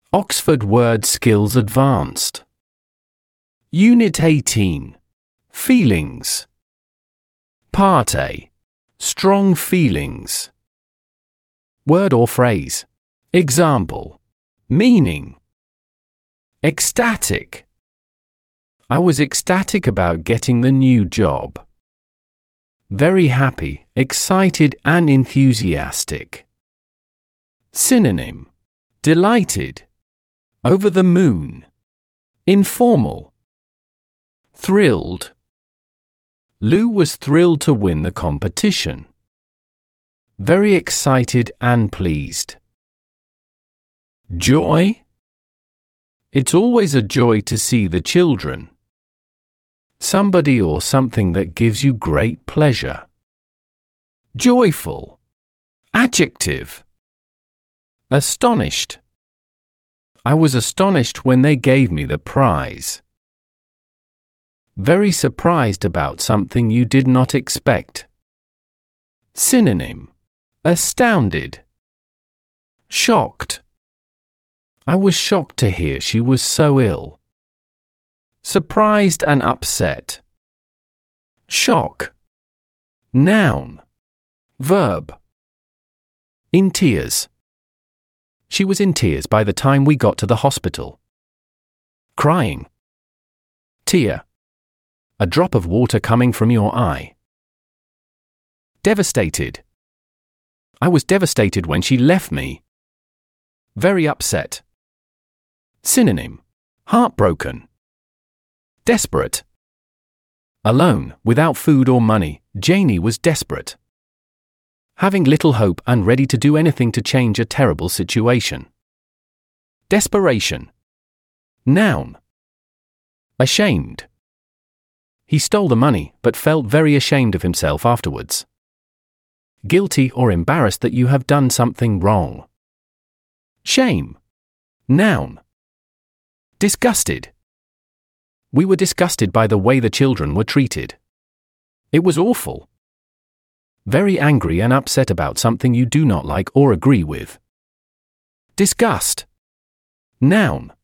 Oxford Word Skills Advanced. Unit 18. Feelings. Part A. Strong feelings. Word or phrase. Example. Meaning. Ecstatic. I was ecstatic about getting the new job. Very happy, excited and enthusiastic. Synonym. Delighted. Over the moon. Informal. Thrilled. Lou was thrilled to win the competition. Very excited and pleased. Joy. It's always a joy to see the children. Somebody or something that gives you great pleasure. Joyful. Adjective. Astonished. I was astonished when they gave me the prize. Very surprised about something you did not expect. Synonym. Astounded. Shocked. I was shocked to hear she was so ill. Surprised and upset. Shock. Noun. Verb. In tears. She was in tears by the time we got to the hospital. Crying. Tear. A drop of water coming from your eye. Devastated. I was devastated when she left me. Very upset. Synonym. Heartbroken. Desperate. Alone, without food or money, Janie was desperate. Having little hope and ready to do anything to change a terrible situation. Desperation. Noun. Ashamed. He stole the money but felt very ashamed of himself afterwards. Guilty or embarrassed that you have done something wrong. Shame. Noun. Disgusted. We were disgusted by the way the children were treated. It was awful. Very angry and upset about something you do not like or agree with. Disgust. Noun.